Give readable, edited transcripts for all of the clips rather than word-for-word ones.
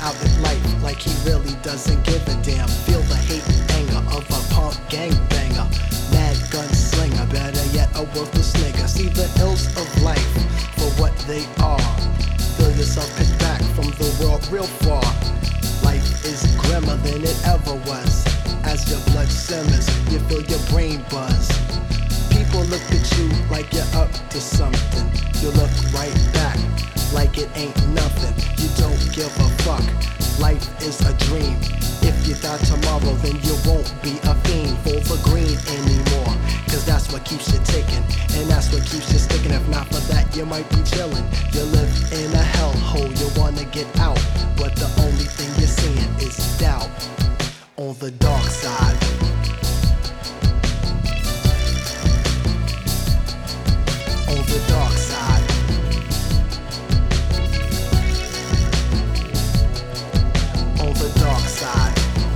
out at life like he really doesn't give a damn. Feel the hate and anger of a punk gangbanger, mad gunslinger, better yet a worthless nigga. See the ills of life for what they are. Feel yourself picked back from the world real far. Life is grimmer than it ever was. As your blood simmers, you feel your brain buzz. People look at you like you're up to something. You look right back like it ain't nothing. You don't give a fuck. Life is a dream. If you die tomorrow, then you won't be a fiend for the green anymore. Cause that's what keeps you ticking, and that's what keeps you sticking. If not for that, you might be chilling. You live in a hellhole, you wanna get out, but the only thing you're seeing is doubt. On the dark side, on the dark side, on the dark side,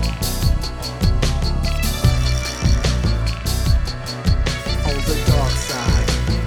on the dark side.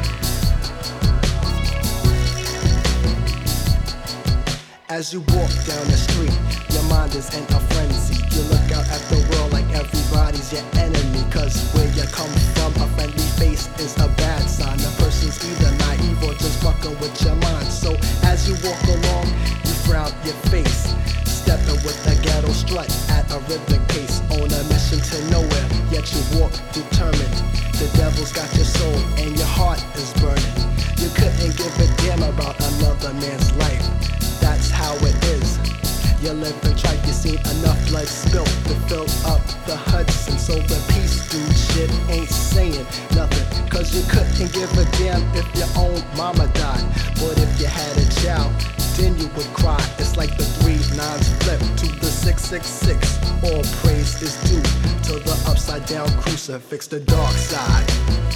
As you walk down the street, your mind is in a frenzy. You look out at the world like everybody's your enemy. Cause where you come from, a friendly face is a bad sign. The person's either naive or just fucking with your mind. So as you walk along, you frown your face, stepping with a ghetto strut at a rhythmic pace. On a mission to nowhere, yet you walk determined. The devil's got your soul and your heart is burning. You couldn't give a damn about another man's life. That's how it is. You live in tripe, you seen enough blood spilt to fill up the Hudson. So the peace dude shit ain't saying nothing, cause you couldn't give a damn if your own mama died. But if you had a child, then you would cry. It's like the 3 9s flip to the 666. All praise is due to the upside down crucifix, the dark side.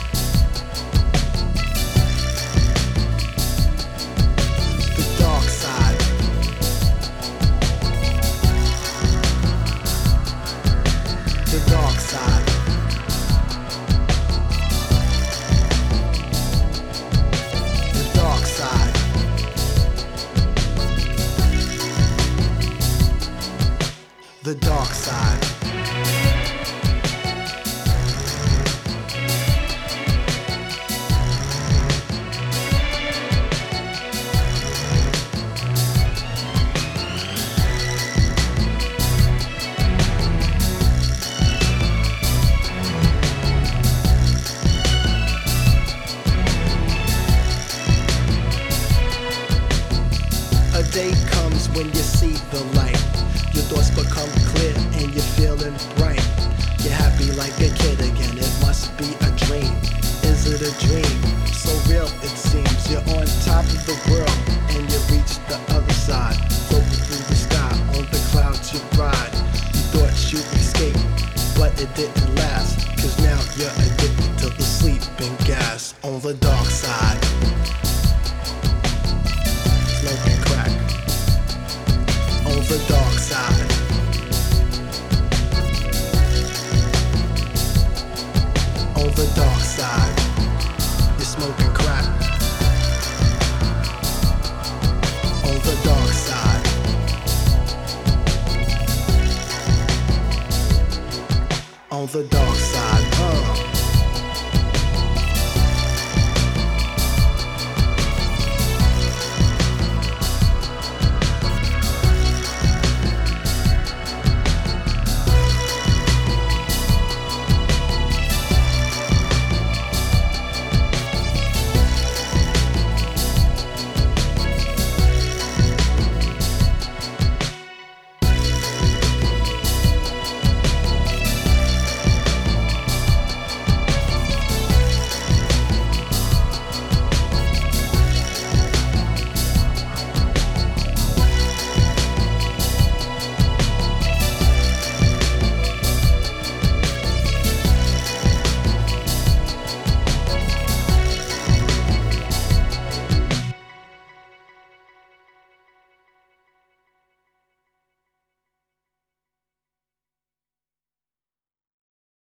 The dark side. The dark side. The dark side. The dark side. A day comes when you see the light. Your thoughts become clear and you're feeling bright. You're happy like a kid again, it must be a dream. Is it a dream? So real it seems. You're on top of the world and you reach the other side. Floating through the sky, on the clouds you ride. You thought you'd escape, but it didn't last. Cause now you're addicted to the sleeping gas. On the dark side, smoking crack. On the dark side, on the dark side, you're smoking crack. On the dark side, on the dark side.